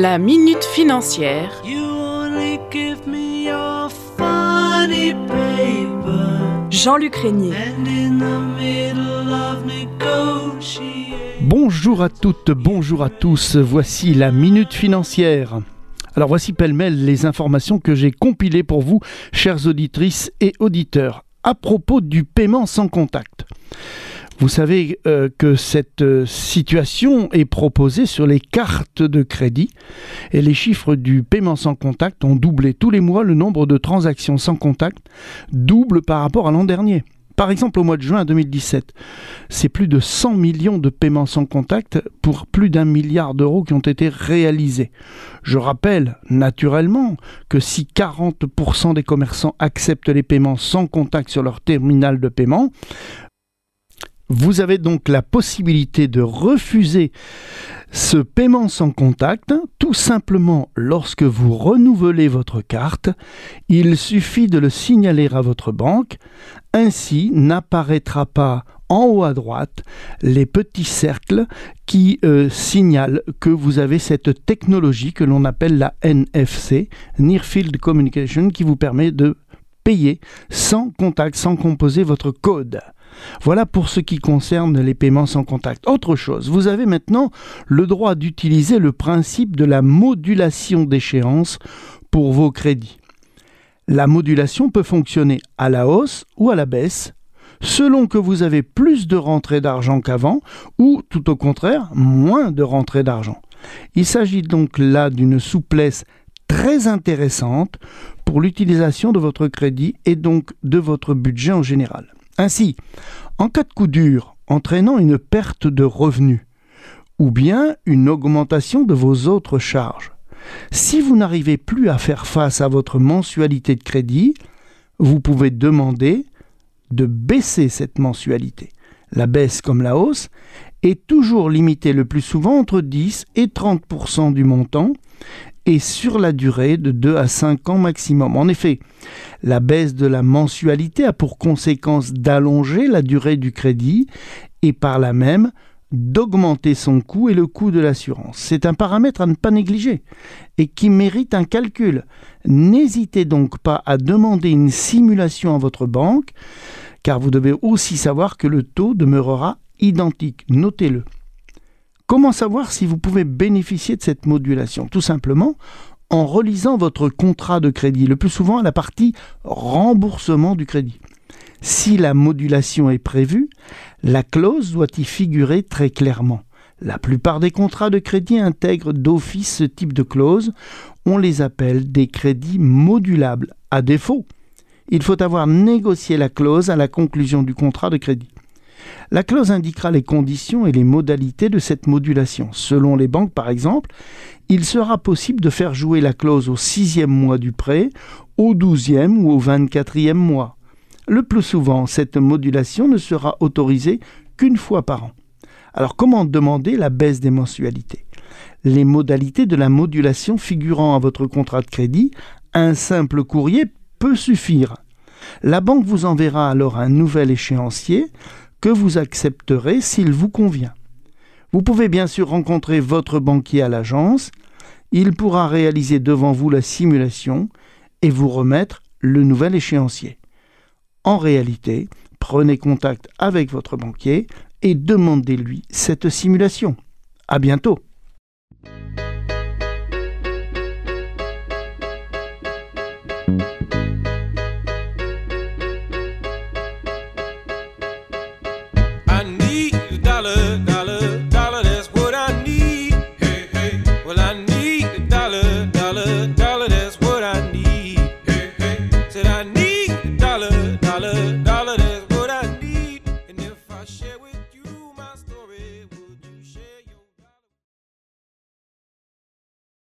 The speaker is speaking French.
La minute financière. Jean-Luc Régnier. Bonjour à toutes, bonjour à tous, voici la minute financière. Alors voici pêle-mêle les informations que j'ai compilées pour vous, chères auditrices et auditeurs, à propos du paiement sans contact. Vous savez que cette situation est proposée sur les cartes de crédit et les chiffres du paiement sans contact ont doublé. Tous les mois, le nombre de transactions sans contact double par rapport à l'an dernier. Par exemple, au mois de juin 2017, c'est plus de 100 millions de paiements sans contact pour plus d'1 milliard d'euros qui ont été réalisés. Je rappelle naturellement que si 40% des commerçants acceptent les paiements sans contact sur leur terminal de paiement, vous avez donc la possibilité de refuser ce paiement sans contact, tout simplement lorsque vous renouvelez votre carte. Il suffit de le signaler à votre banque. Ainsi, n'apparaîtra pas en haut à droite les petits cercles qui signalent que vous avez cette technologie que l'on appelle la NFC, Near Field Communication, qui vous permet de payer sans contact, sans composer votre code. Voilà pour ce qui concerne les paiements sans contact. Autre chose, vous avez maintenant le droit d'utiliser le principe de la modulation d'échéance pour vos crédits. La modulation peut fonctionner à la hausse ou à la baisse, selon que vous avez plus de rentrées d'argent qu'avant ou, tout au contraire, moins de rentrées d'argent. Il s'agit donc là d'une souplesse très intéressante pour l'utilisation de votre crédit et donc de votre budget en général. Ainsi, en cas de coup dur entraînant une perte de revenus ou bien une augmentation de vos autres charges, si vous n'arrivez plus à faire face à votre mensualité de crédit, vous pouvez demander de baisser cette mensualité. La baisse comme la hausse est toujours limitée le plus souvent entre 10 et 30% du montant et sur la durée de 2 à 5 ans maximum. En effet, la baisse de la mensualité a pour conséquence d'allonger la durée du crédit et par là même d'augmenter son coût et le coût de l'assurance. C'est un paramètre à ne pas négliger et qui mérite un calcul. N'hésitez donc pas à demander une simulation à votre banque, car vous devez aussi savoir que le taux demeurera identique. Notez-le. Comment savoir si vous pouvez bénéficier de cette modulation ? Tout simplement en relisant votre contrat de crédit, le plus souvent à la partie remboursement du crédit. Si la modulation est prévue, la clause doit y figurer très clairement. La plupart des contrats de crédit intègrent d'office ce type de clause. On les appelle des crédits modulables. À défaut, il faut avoir négocié la clause à la conclusion du contrat de crédit. La clause indiquera les conditions et les modalités de cette modulation. Selon les banques, par exemple, il sera possible de faire jouer la clause au 6e mois du prêt, au 12e ou au 24e mois. Le plus souvent, cette modulation ne sera autorisée qu'une fois par an. Alors, comment demander la baisse des mensualités ? Les modalités de la modulation figurant à votre contrat de crédit, un simple courrier peut suffire. La banque vous enverra alors un nouvel échéancier que vous accepterez s'il vous convient. Vous pouvez bien sûr rencontrer votre banquier à l'agence. Il pourra réaliser devant vous la simulation et vous remettre le nouvel échéancier. En réalité, prenez contact avec votre banquier et demandez-lui cette simulation. À bientôt. Dollar,